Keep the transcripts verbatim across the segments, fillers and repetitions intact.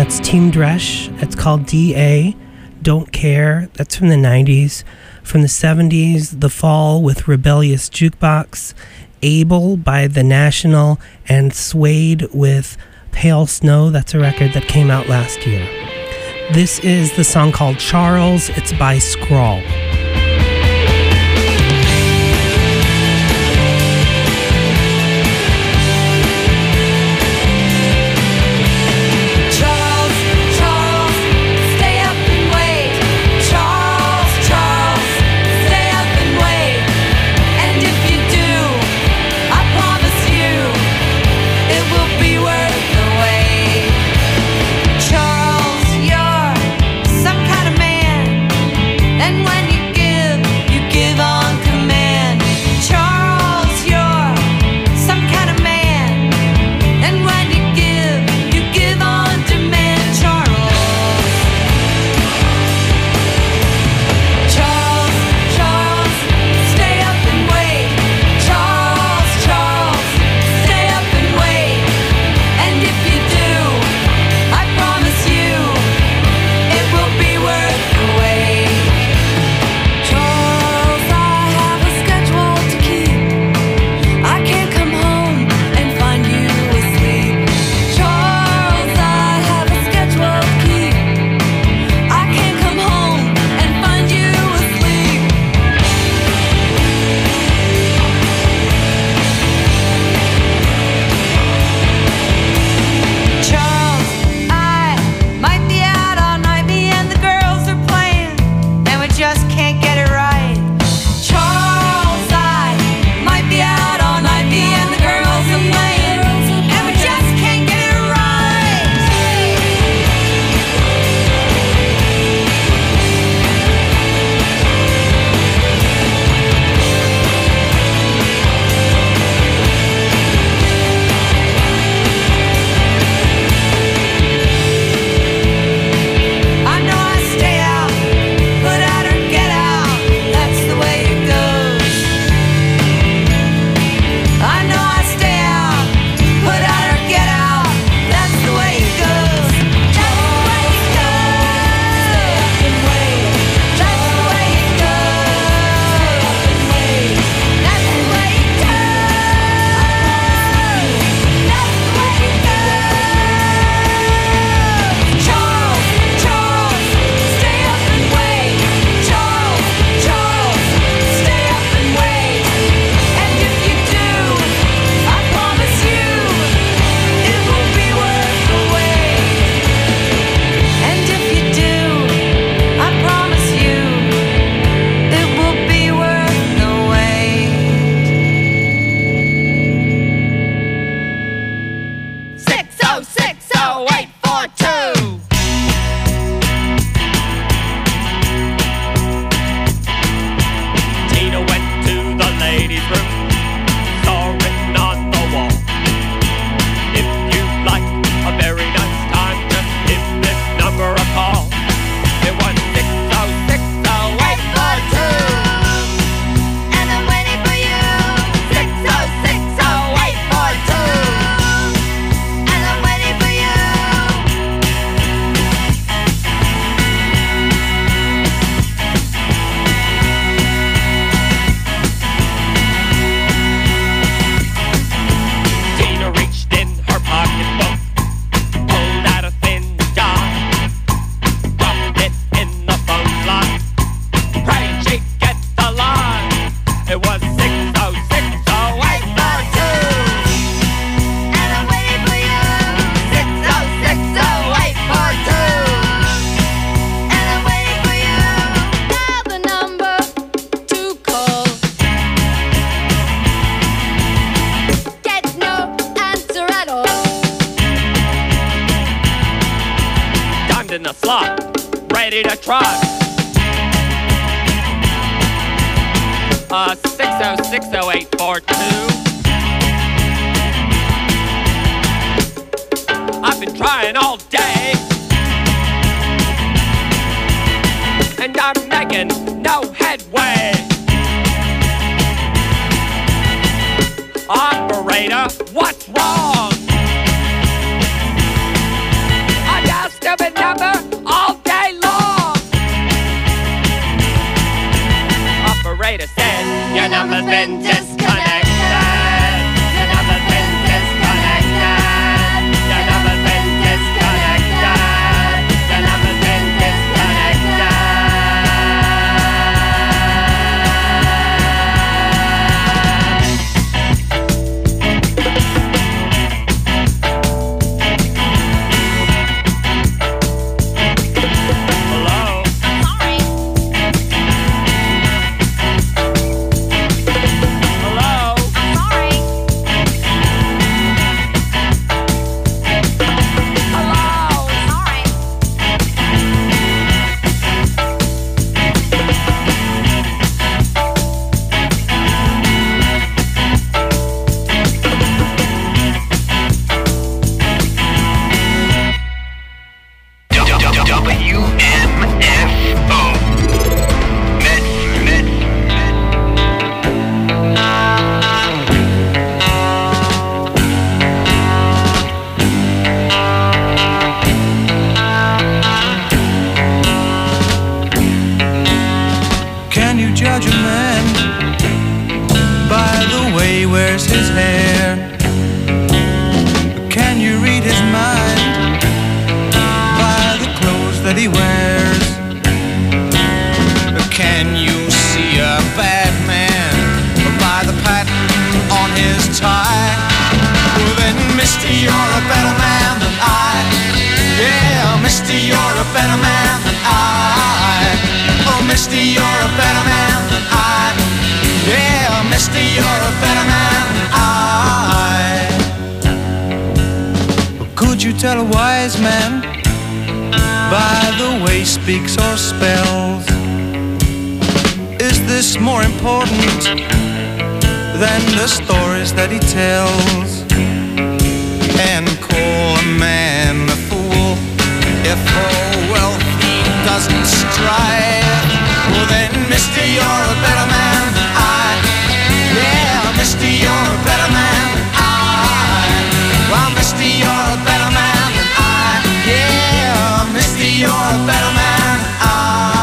That's Team Dresch. It's called D A, Don't Care. That's from the nineties. From the seventies, The Fall with Rebellious Jukebox, Able by The National, and Suede with Pale Snow. That's a record that came out last year. This is the song called Charles. It's by Scrawl. in the slot, ready to try. Uh, six oh six oh eight four two. I've been trying all day, and I'm making no headway. Operator, what's wrong? I just mister, you're a better man than I. Oh, mister, you're a better man than I. Yeah, mister, you're a better man than I. Could you tell a wise man by the way he speaks or spells? Is this more important than the stories that he tells? And call a man a fool if for wealth he doesn't strive. Well then, mister, you're a better man than I. Yeah, mister, you're a better man than I. Well, mister, you're a better man than I. Yeah, mister, you're a better man than I.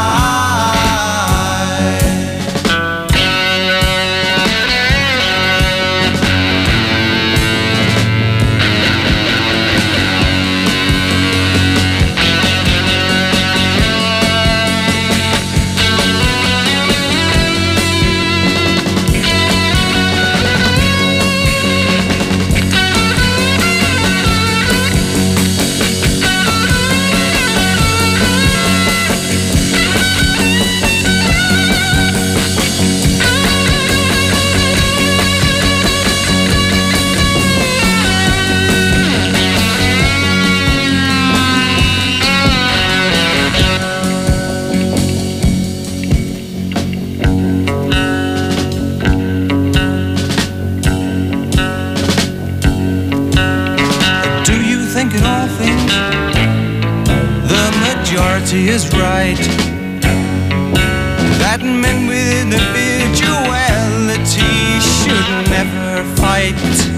Is right that men with individuality should never fight.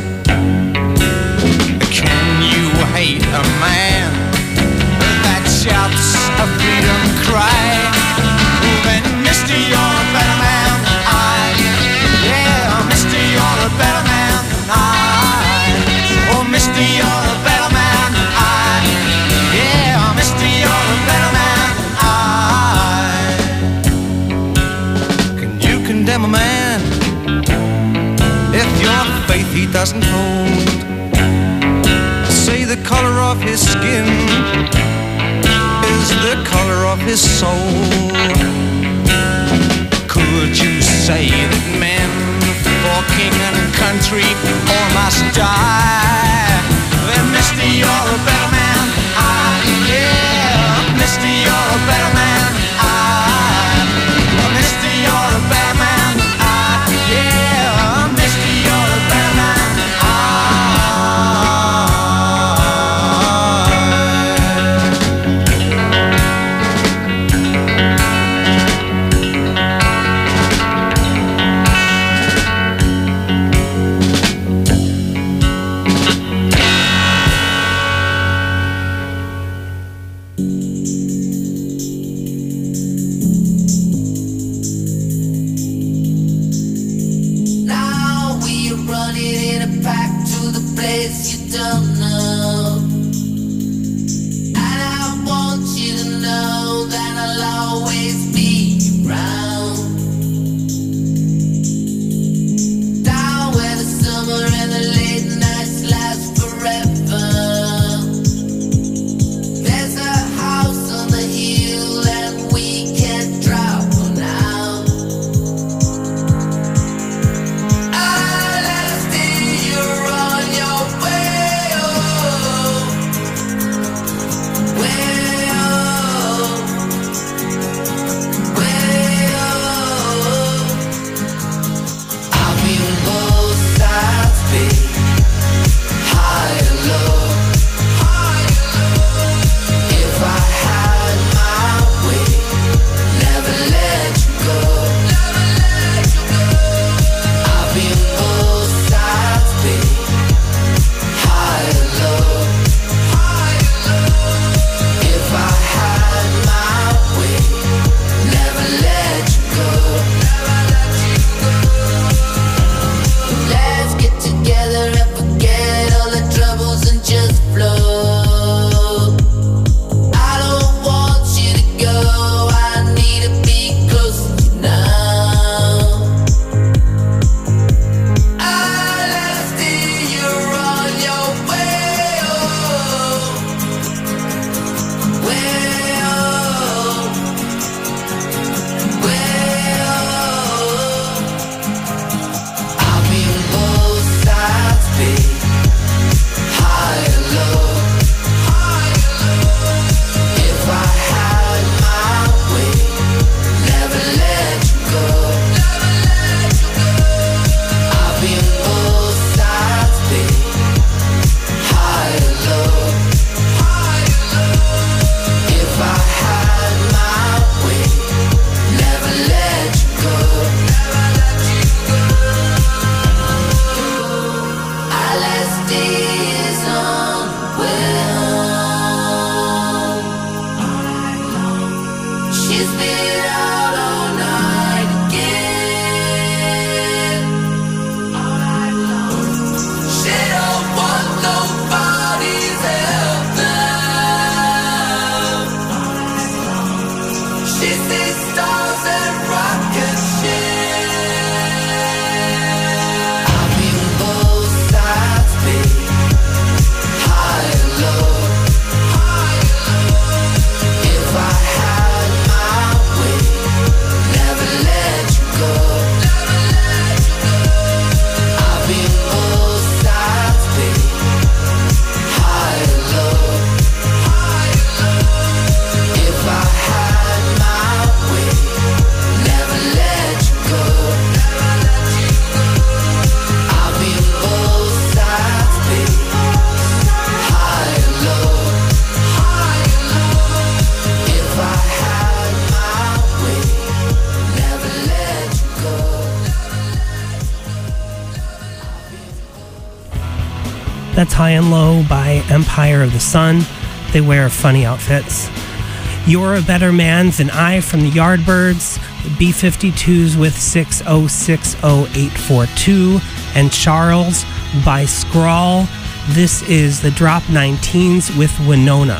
Can you hate a man that shouts a freedom cry? Well then, mister, you're a better man than I. Yeah, mister, you're a better man than I. Oh, mister, you're a better man than I. Yeah, mister, you're a better man. Condemn a man if your faith he doesn't hold. Say the color of his skin is the color of his soul. Could you say that men for king and country all must die? Then, mister, you're a better man than I. Yeah, mister, you're a better man than I. Well, mister, you're a better man. That's High and Low by Empire of the Sun. They wear funny outfits. You're a Better Man Than I from the Yardbirds, B fifty-twos with six oh six oh eight four two, and Charles by Scrawl. This is the Drop nineteens with Winona.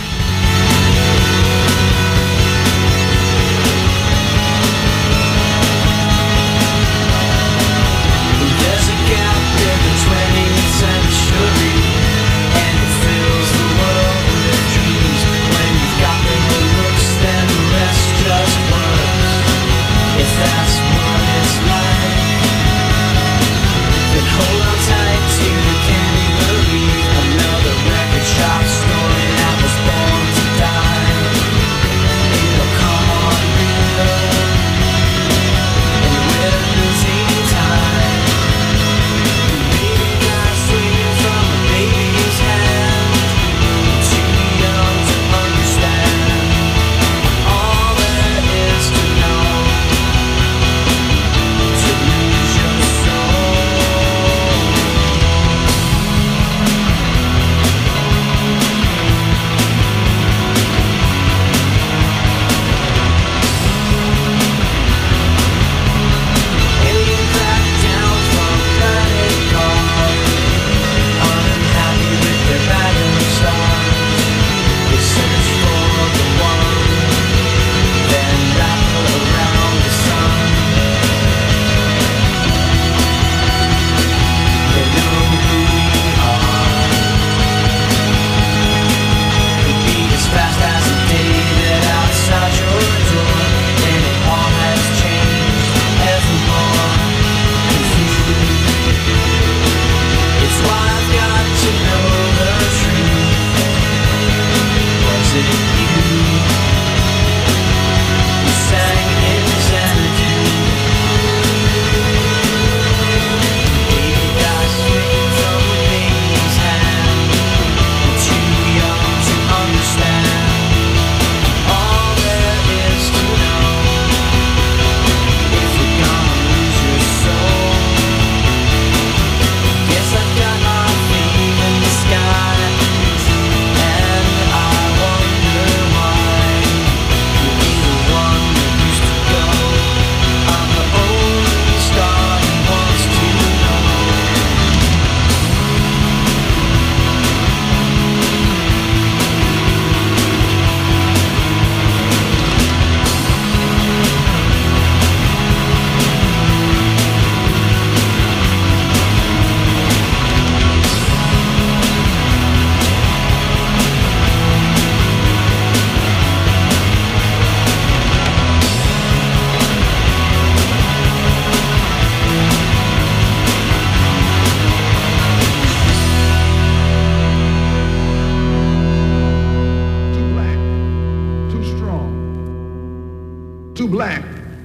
Too black,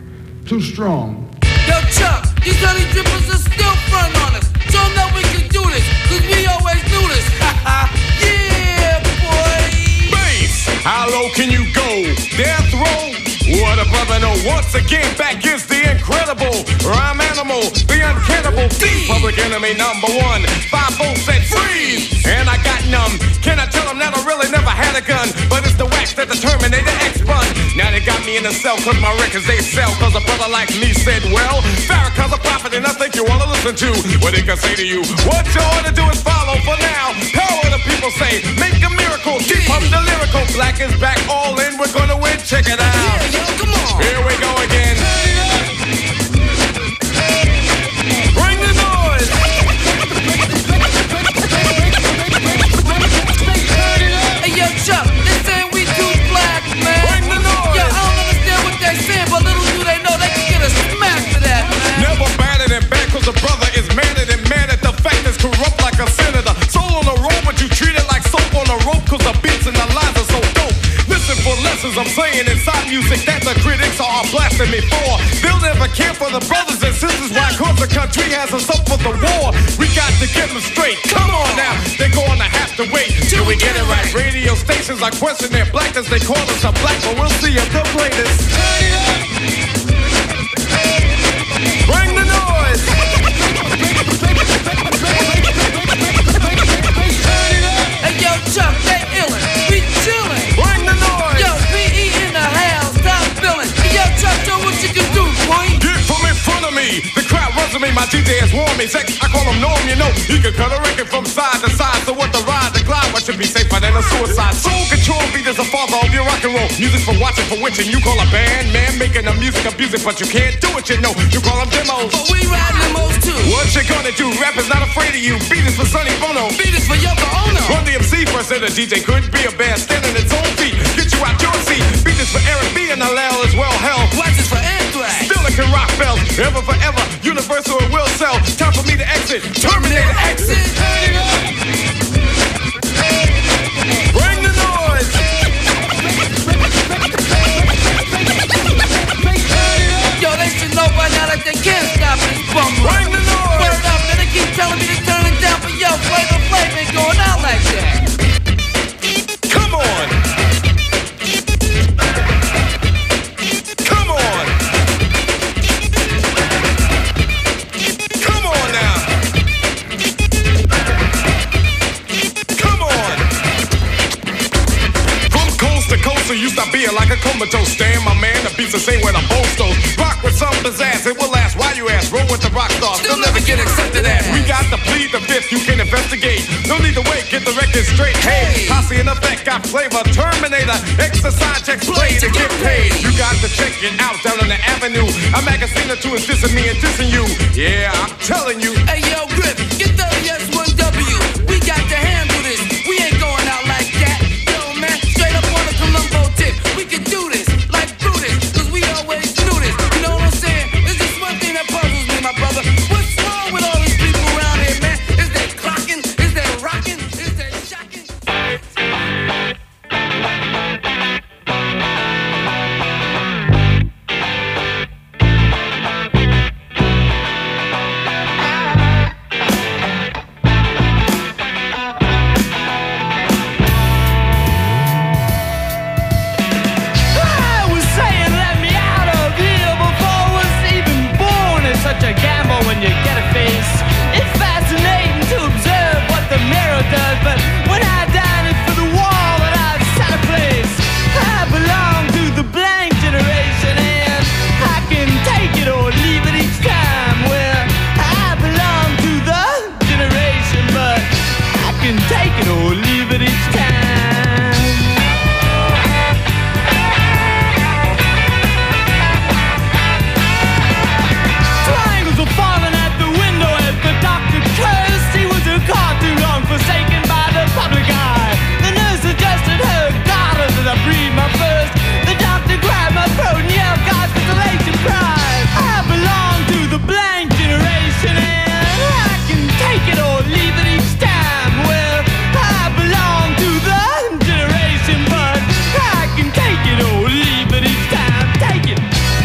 too strong. Yo, Chuck, these honey drippers are still front on us. Show them that we can do this, cause we always do this. Yeah, boy. Bass, how low can you go? Death row? What a brother know. Once again, back is the incredible rhyme animal, the uncannibal thief, public enemy number one. Five volts said freeze, and I got numb. Can I tell them that I really never had a gun? But it's the wax that the Terminator X-Bun. Now they got me in the cell, cause my records they sell. Cause a brother like me said, well, Farrakhan's a prophet, and I think you wanna listen to what he can say to you. What you ought to do is follow for now. Power the people say, make a miracle, keep up the lyrical. Black is back, all in, we're gonna win, check it out. Yeah, yo, come on. Here we go again. Bring the noise. Hey, yo, Chuck, they saying we too black, man. Bring the noise. Yo, I don't understand what they saying, but little do they know they can get a smack for that, man. Never better than bad, cause a brother is madder than mad at the fact is corrupt like a senator. Soul on the road, but you treat it like soap on a rope, cause the beats and the lines are so dope. Listen for lessons I'm saying inside music that the critics are blasting me for. They'll never care for the brothers and sisters, why cause the country has us up for the war. We got to get them straight, come on now, they're gonna have to wait till we get it right. Radio stations are questioning their blackness, they call us a black, but we'll see if the greatest. Bring the noise. Tommy Sex, I call him Norm, you know. He can cut a record from side to side. So what the ride, the glide, what should be safer than a suicide? Soul Control beat is the father of your rock and roll. Music for watching, for witching. You call a band, man, making the music abuse it, but you can't do it, you know. You call them demos. But we ride limos too. What you gonna do? Rap is not afraid of you. Beat is for Sonny Bono. Beat is for Yoko Ono. Run D M C first, said a D J could be a band standing its own feet. Get you out your seat. Beat is for Eric B and Hallel as well. Hell, Watch is for Anthrax. still it can rock bells. Ever forever, universal it will sell. Time for me to exit. Terminator exit. Bring the noise. Yo, they should know by now that they can't stop this bum run. Bring the noise. Word up, and they keep telling me to turn it down, but yo, Flavor Flav ain't going out like that. Come on. Come on. Come on now. Come on. From coast to coast, so you stop being like a comatose. Stand, my man, the beats the same where the boast goes. Rock with some pizzazz, it will last. Why you ask? Roll with the rock stars. They'll never get accepted as. We got the plead, the fifth, you can investigate. No need to wait, get the record straight. Hey, Posse in effect, got flavor. Terminator, exercise checks, play to get paid. You got to check it out down on the avenue. A magazine or two is dissing me and dissing you. Yeah, I'm telling you. Hey yo, Grip, get the S one W. We got to handle this. We ain't going out like that. Yo, man, straight up on the Columbo tip. We can do this like Brutus, cause we always do this. You know what I'm saying? There's just one thing that puzzles me, my brother. What's wrong with all these people around here, man? Is they clocking? Is they rocking? Is they shocking? I was saying let me out of here before I was even born. It's such a gamble when you get a face. It's fascinating to observe what the mirror does, but when I dine it's for the wall that I've set a place. I belong to the blank generation and I can take it or leave it each time. Well, I belong to the generation, but I can take it or leave it each time. Triangles were falling at the window as the doctor cursed. He was a car too long forsaken by the public eye. The nurse adjusted her garters as I breathed my first. The doctor grabbed my throat and yelled, God's consolation prize. I belong to the blank generation and I can take it or leave it each time. Well, I belong to the generation, but I can take it or leave it each time. Take it.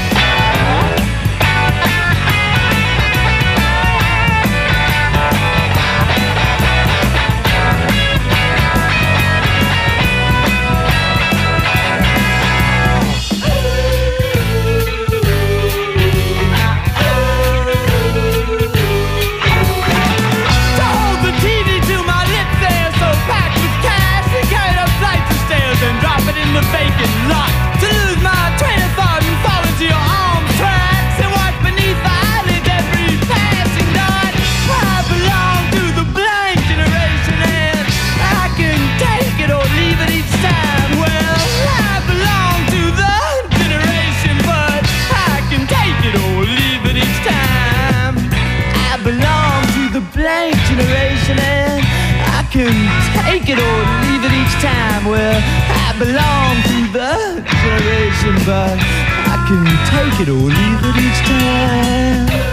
To hold the T V to my lips there, so packed with cash, and carried up flights of stairs and drop it in the vacant lot. To lose my train of thought and fall into your arms tracks and watch beneath the eyelids every passing dot. I belong to the blank generation and I can take it or leave it each time. Well, I belong to the generation, but I can take it or leave it each time. I belong to the blank generation and I can take it or leave it each time. Well, I belong to the generation, but I can take it or leave it each time.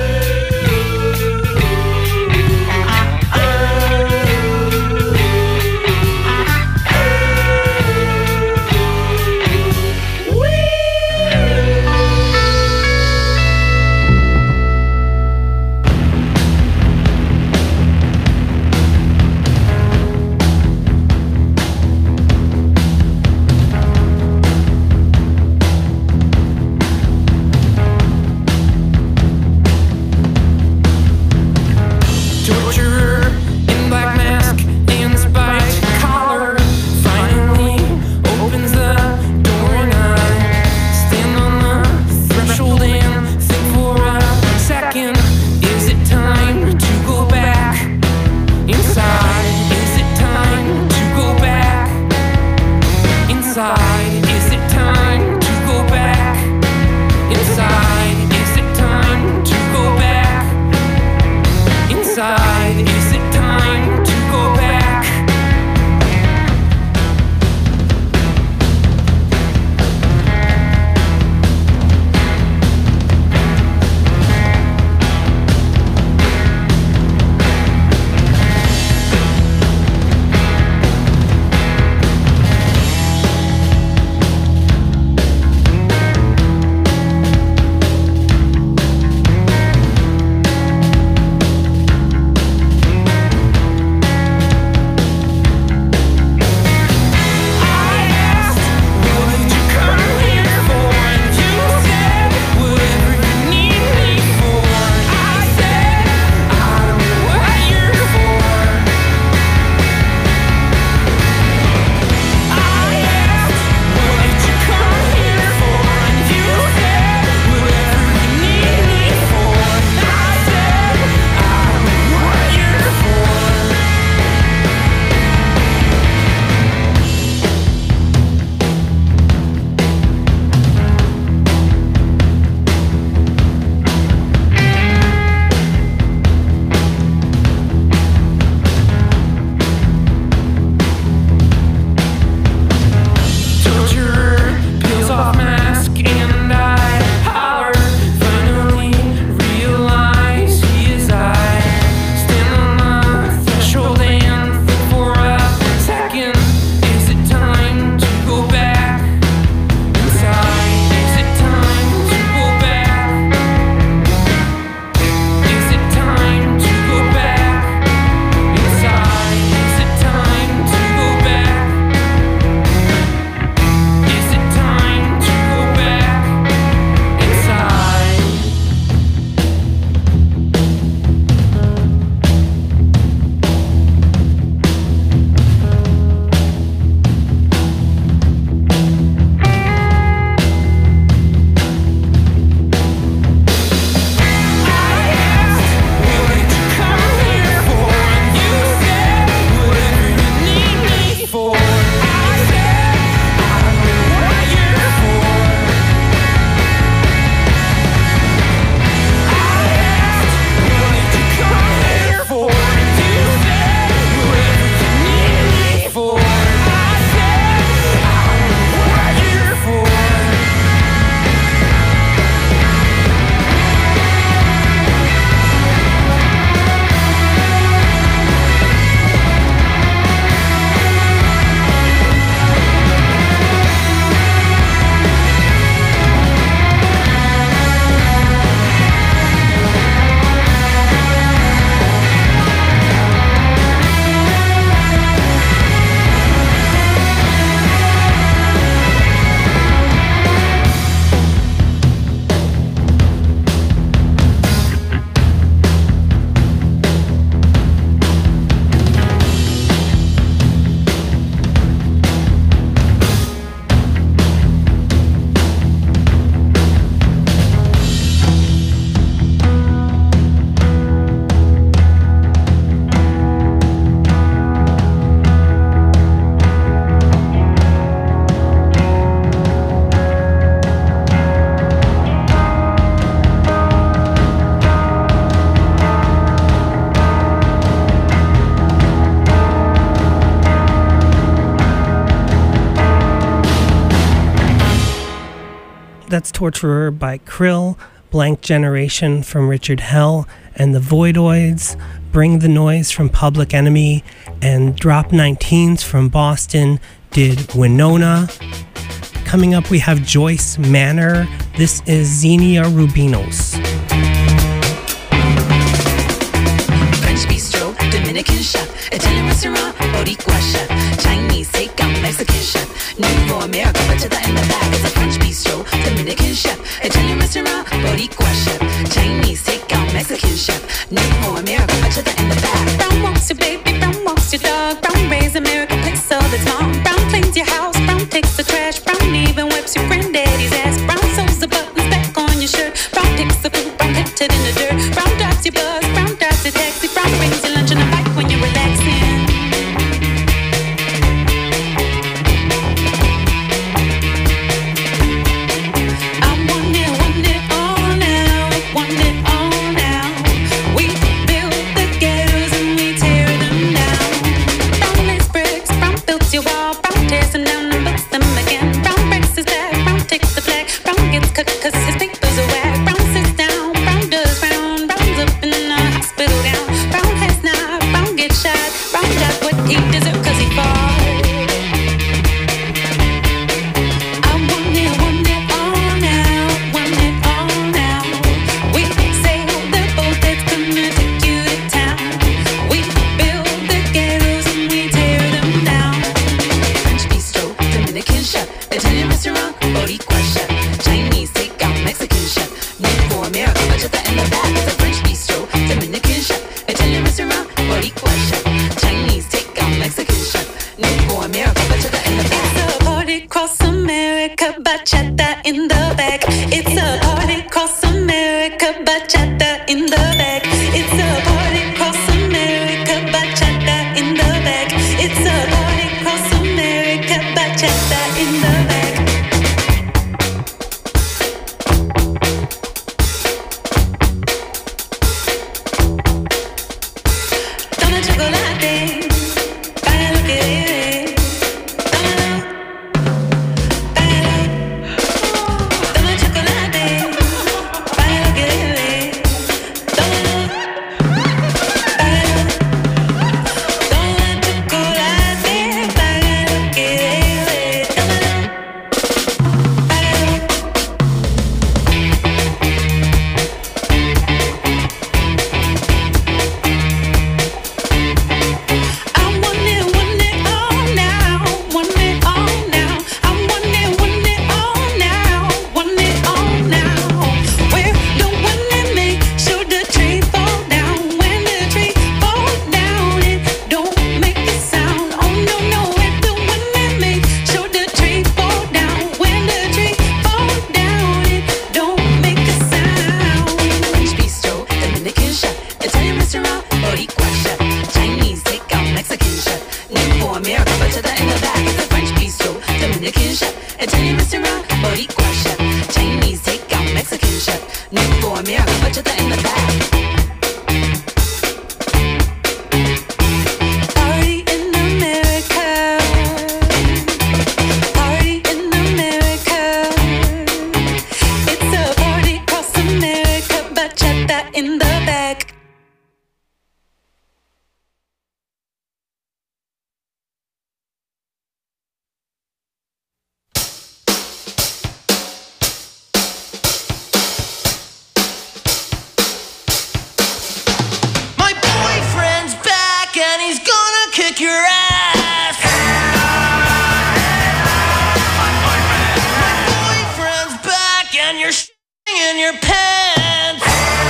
that's Torturer by Krill, Blank Generation from Richard Hell, and the Voidoids, Bring the Noise from Public Enemy, and Drop nineteens from Boston did Winona. Coming up, we have Joyce Manor. This is Xenia Rubinos. French bistro, Dominican chef, Italian restaurant, Boricua chef, Chinese takeout, Mexican chef, new for America, but to the end of that is a French bistro, Dominican chef, Italian restaurant, Boricua chef, Chinese takeout, Mexican chef, new for America, but to the end of that. Brown walks your baby, brown walks your dog, brown raised America, picks all the time, brown cleans your house, brown takes the trash, brown even wipes your granddaddy's ass, brown sews the buttons back on your shirt, brown picks the food, brown puts it in the dirt, brown drives your bus, brown drives the taxi, brown brings your lunch and a bike when you're relaxing. I want it, want it all now, want it all now. We build the ghettos and we tear them down. Brown lace bricks, brown builds your wall, brown tears them down and builds them again. Brown breaks his back, brown takes the flag, brown gets cut cause his papers are whack. Brown sits down, brown does round, brown's up in a hospital gown. Brown has not, brown gets shot, brown got what he deserved cause he fought. I want it, want it all now, want it all now. We sail the boat that's gonna take you to town. We build the ghettos and we tear them down. French bistro, Dominican chef, Italian restaurant, Boricua chef, Chinese takeout, Mexican chef, new for America, but to the end of that is a French bistro, Dominican chef, Italian restaurant, Boricua chef, Chinese takeout, Mexican chef, new for America, but to the end of that. It's a party across America, bachata in the back. It's a party across America, bachata in the back. It's a party across America, bachata in the back. It's a party across America, bachata in the back. Donna chocolate, baila lo que debe. Donna, baila. Donna chocolate, baila lo que debe. Donna, baila. Donna chocolate, baila lo que debe. Donna, baila. I want it, want it all now, want it all now. I want it, want it all now, want it all now. We're the one that make sure the tree fall down. When the tree falls down, it don't make a sound. Oh no no, we're the one that make sure the tree fall down. When the tree falls down, it don't make a sound. French bistro, Dominican chef, Italian restaurant, Boricua chef, Chinese takeout, Mexican chef, new for America, but to the end of that is a French bistro, Dominican chef, Italian restaurant, Boricua chef, Chinese takeout, Mexican chef, new for America, but to the end of that. Party in America, party in America. It's a party across America, bachata in the back. My boyfriend's back and he's gonna kick your ass. My boyfriend's back and you're shitting in your pants.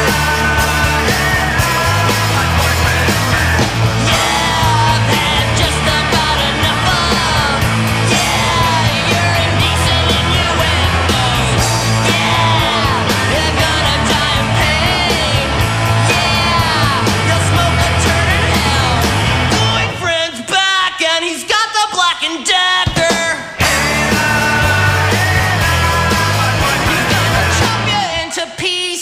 Yeah, that's just about enough of. Yeah, you're indecent innuendos. Yeah, you're gonna die of pain. Yeah, you'll smoke a turn in hell. Boyfriend's back and he's got the Black and Decker. He's gonna chop you into pieces.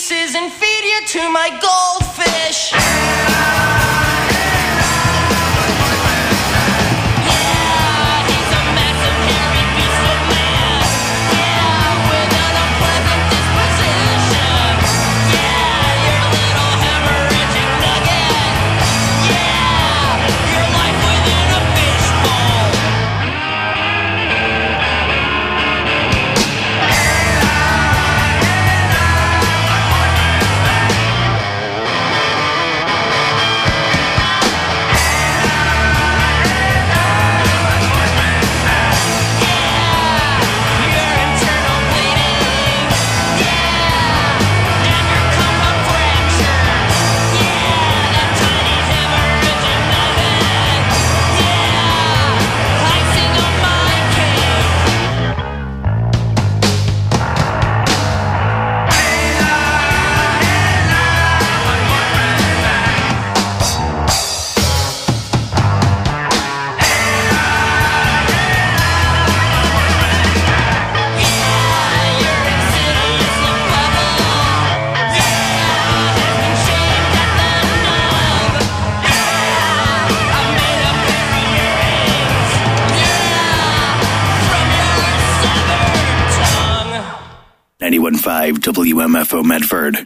ninety-one point five W M F O Medford.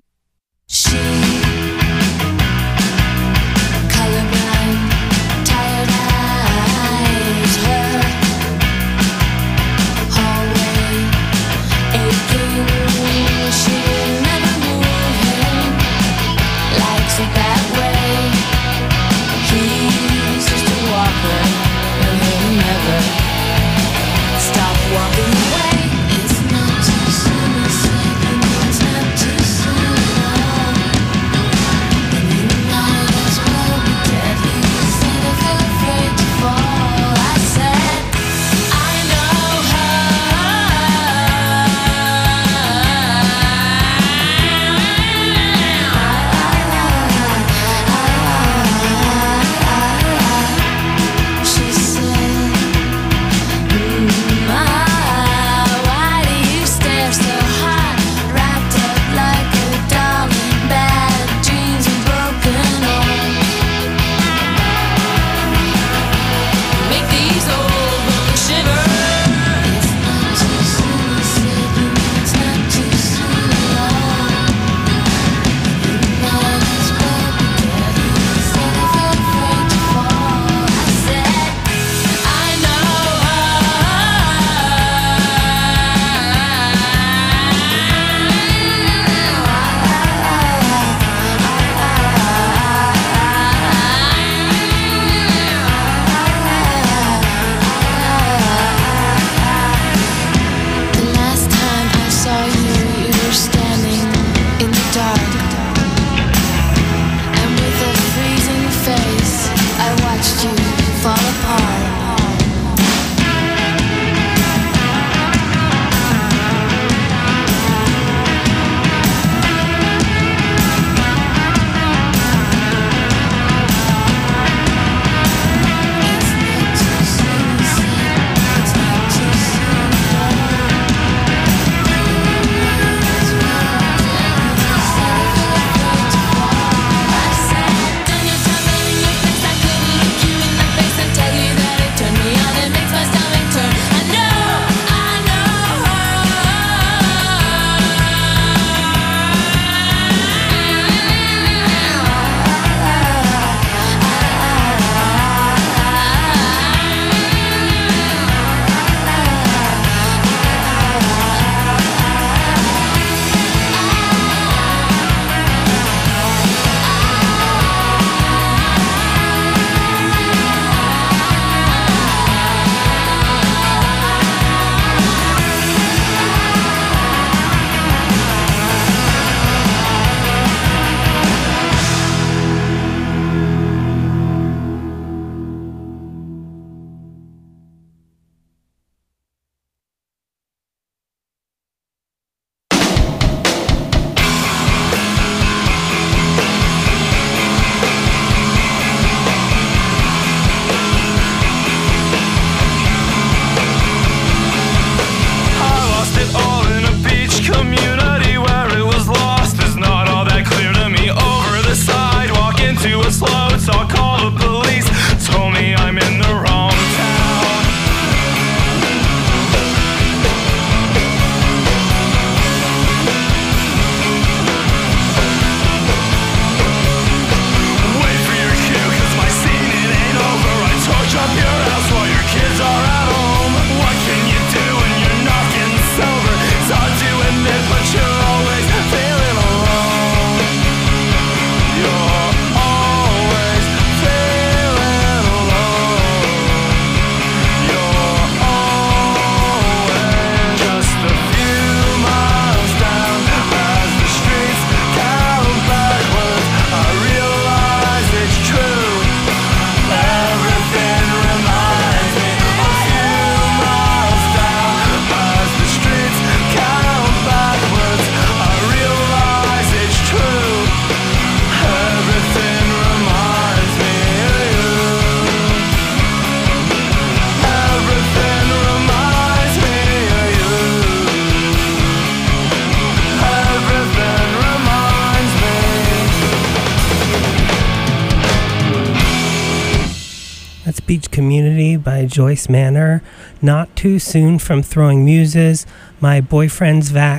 Beach Community by Joyce Manor. Not Too Soon from Throwing Muses. My boyfriend's vac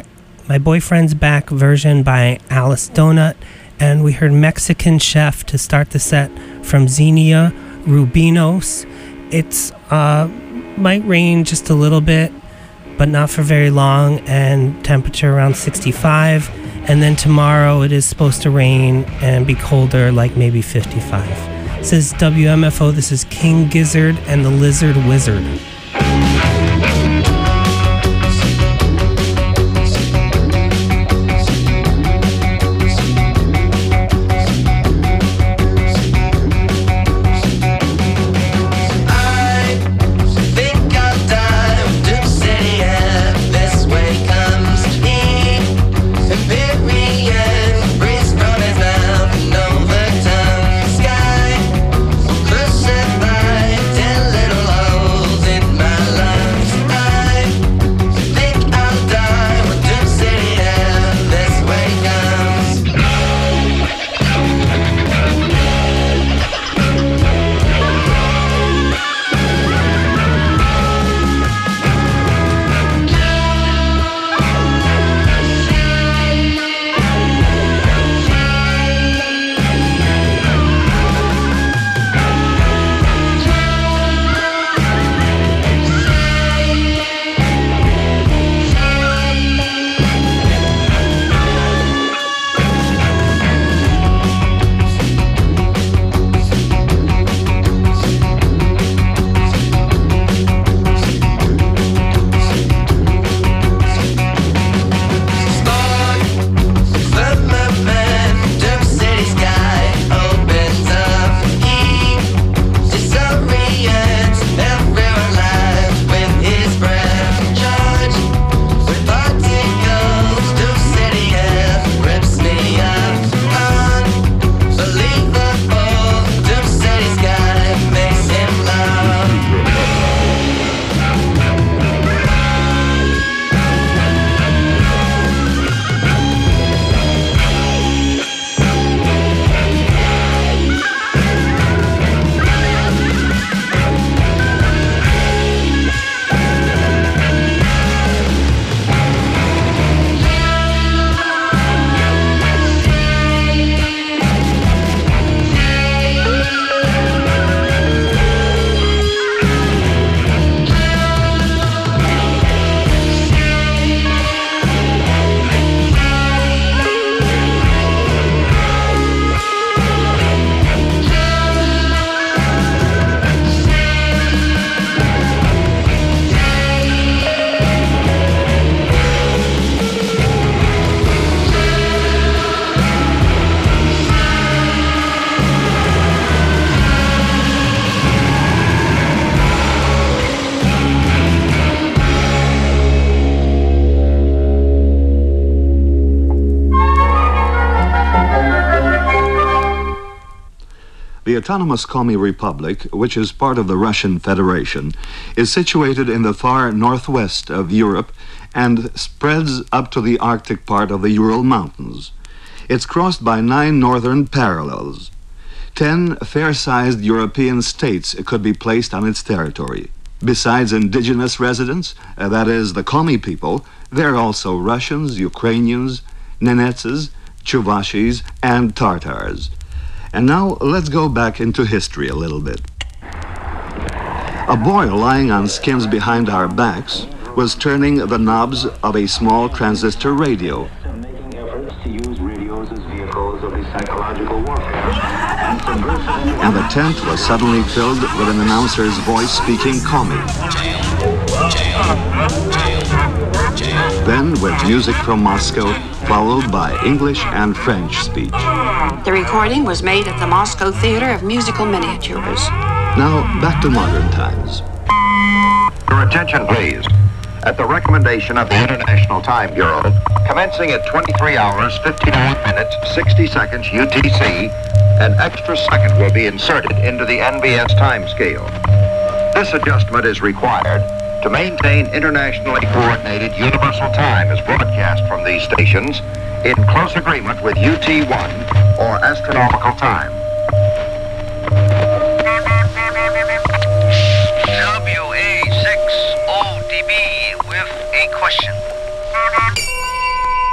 My Boyfriend's Back version by Alice Donut, and we heard Mexican Chef to start the set from Xenia Rubinos. It's uh, might rain just a little bit, but not for very long, and temperature around sixty-five. And then tomorrow it is supposed to rain and be colder, like maybe fifty-five. This is W M F O. This is King Gizzard and the Lizard Wizard. The autonomous Komi Republic, which is part of the Russian Federation, is situated in the far northwest of Europe and spreads up to the Arctic part of the Ural Mountains. It's crossed by nine northern parallels. Ten fair-sized European states could be placed on its territory. Besides indigenous residents, uh, that is, the Komi people, there are also Russians, Ukrainians, Nenetses, Chuvashis, and Tartars. And now let's go back into history a little bit. A boy lying on skins behind our backs was turning the knobs of a small transistor radio. Making efforts to use radios as vehicles of the psychological warfare. And the tent was suddenly filled with an announcer's voice speaking Komi. Then with music from Moscow, followed by English and French speech. The recording was made at the Moscow Theater of Musical Miniatures. Now, back to modern times. Your attention, please. At the recommendation of the International Time Bureau, commencing at twenty-three hours, fifty-nine minutes, sixty seconds U T C, an extra second will be inserted into the N B S time scale. This adjustment is required to maintain internationally coordinated universal time as broadcast from these stations in close agreement with U T one, or astronomical time. W A six O D B with a question.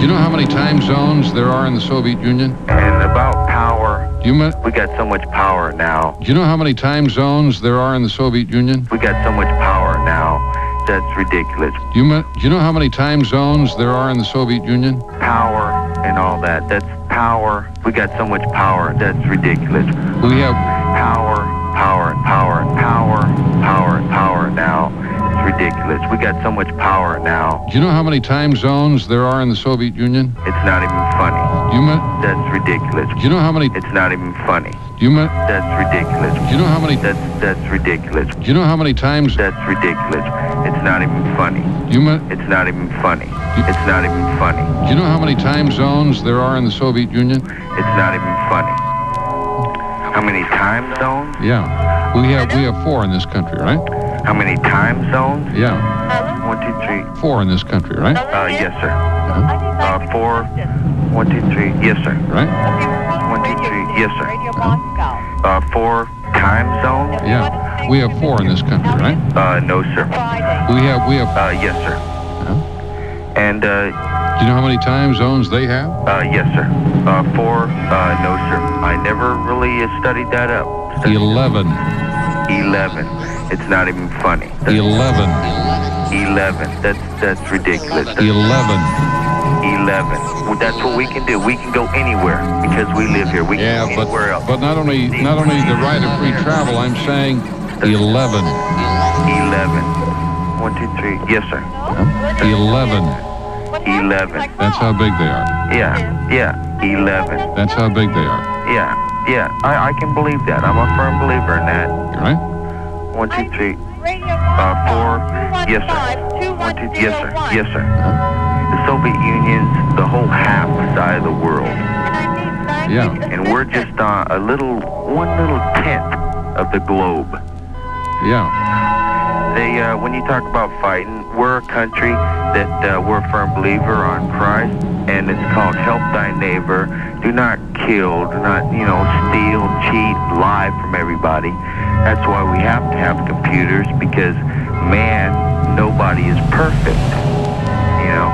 you know how many time zones there are in the Soviet Union? And about power, Do you mean, we got so much power now. do you know how many time zones there are in the Soviet Union? We got so much power now. That's ridiculous. Do you, mean, do you know how many time zones there are in the Soviet Union? Power and all that. That's power. We got so much power. That's ridiculous. We have power, power, and power, and power, power, and power now. It's ridiculous. We got so much power now. Do you know how many time zones there are in the Soviet Union? It's not even funny. Do you mean, That's ridiculous. do you know how many? It's not even funny. Do you mean, That's ridiculous. do you know how many? That's that's ridiculous. Do you know how many times? That's ridiculous. It's not even funny. Do you mean, It's not even funny. It's not even funny. do you know how many time zones there are in the Soviet Union? It's not even funny. How many time zones? Yeah, we have we have four in this country, right? How many time zones? Yeah, One, two, three. four in this country, right? Uh, yes, sir. Uh-huh. Uh, four. One, two, three. Yes, sir. Right? One, two, three. Yes, sir. Uh, four time zones? Yeah, we have four in this country, right? Uh, no, sir. We have we have. Uh, yes, sir. Uh-huh. And, uh, Do you know how many time zones they have? uh, yes, sir. Uh, four. Uh, no, sir. I never really uh, studied that up. Eleven. Eleven. It's not even funny. Eleven. Eleven. That's that's ridiculous. That's Eleven. Eleven. Well, that's what we can do. We can go anywhere because we live here. We can Yeah, go but anywhere else. but not only not only the right of free travel. I'm saying eleven. Eleven. One, two, three. Yes, sir. Huh? Eleven. Eleven. That's how big they are. Yeah. Yeah. Eleven. That's how big they are. Yeah. Yeah. I, I can believe that. I'm a firm believer in that. Right? One, two, three. Uh, four. Yes, sir. One, two. Yes, sir. Yes, sir. The Soviet Union's the whole half side of the world. Yeah. And we're just uh, a little, one little tenth of the globe. Yeah. They, uh, when you talk about fighting, we're a country that uh, we're a firm believer on Christ, and it's called help thy neighbor. Do not kill, do not, you know, steal, cheat, lie from everybody. That's why we have to have computers, because man, nobody is perfect. You know,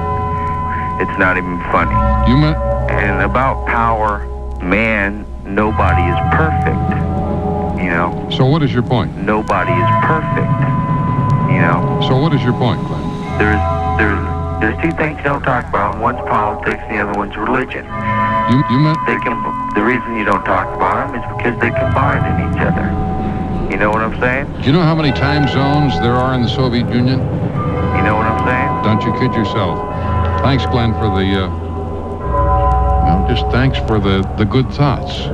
it's not even funny. You meant? And about power, man, nobody is perfect. You know. So what is your point? Nobody is perfect. You know. So what is your point, Glenn? There's there's there's two things you don't talk about. One's politics, and the other one's religion. You you meant? They can. The reason you don't talk about them is because they combine in each other. You know what I'm saying? Do you know how many time zones there are in the Soviet Union? You know what I'm saying? Don't you kid yourself. Thanks, Glenn, for the. Uh, well, just thanks for the the good thoughts.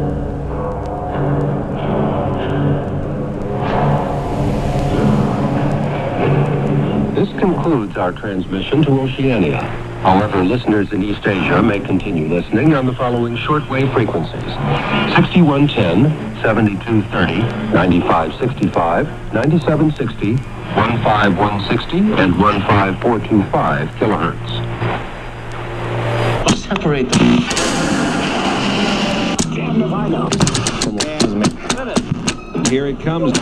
This concludes our transmission to Oceania. However, listeners in East Asia may continue listening on the following shortwave frequencies: sixty-one ten, seventy-two thirty, ninety-five sixty-five, ninety-seven sixty, fifteen sixty, and fifteen four twenty-five kilohertz. Separate them. Here it comes.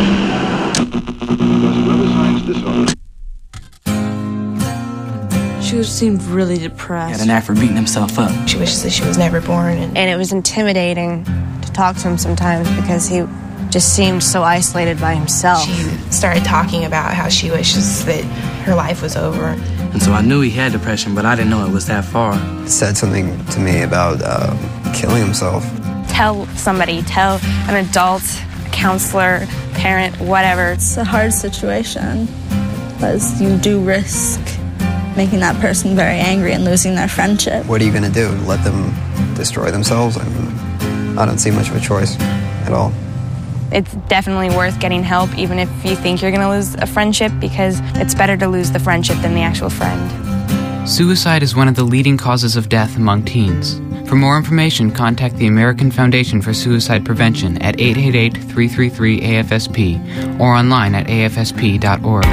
She seemed really depressed. He had an knack for beating himself up. She wishes that she was never born. And, and it was intimidating to talk to him sometimes because he just seemed so isolated by himself. She started talking about how she wishes that her life was over. And so I knew he had depression, but I didn't know it was that far. He said something to me about uh, killing himself. Tell somebody, tell an adult, a counselor, parent, whatever. It's a hard situation because you do risk making that person very angry and losing their friendship. What are you going to do? Let them destroy themselves? I mean, I don't see much of a choice at all. It's definitely worth getting help, even if you think you're going to lose a friendship, because it's better to lose the friendship than the actual friend. Suicide is one of the leading causes of death among teens. For more information, contact the American Foundation for Suicide Prevention at eight eight eight, three three three, A F S P or online at A F S P dot org.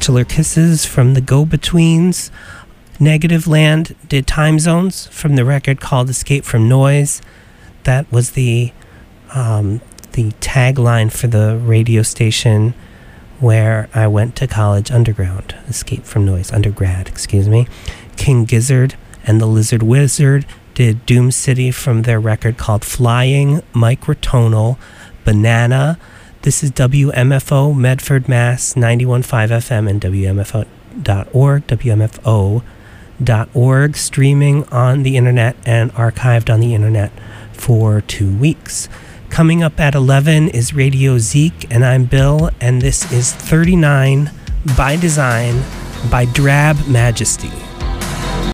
Bachelor Kisses from the Go-Betweens. Negative Land did Time Zones from the record called Escape from Noise. That was the um, the tagline for the radio station where I went to college underground. Escape from Noise, undergrad, excuse me. King Gizzard and the Lizard Wizard did Doom City from their record called Flying, Microtonal, Banana. This is W M F O, Medford, Mass, ninety-one point five F M and W M F O dot org, W M F O dot org, streaming on the internet and archived on the internet for two weeks. Coming up at eleven is Radio Zeke, and I'm Bill, and this is thirty-nine by Design by Drab Majesty.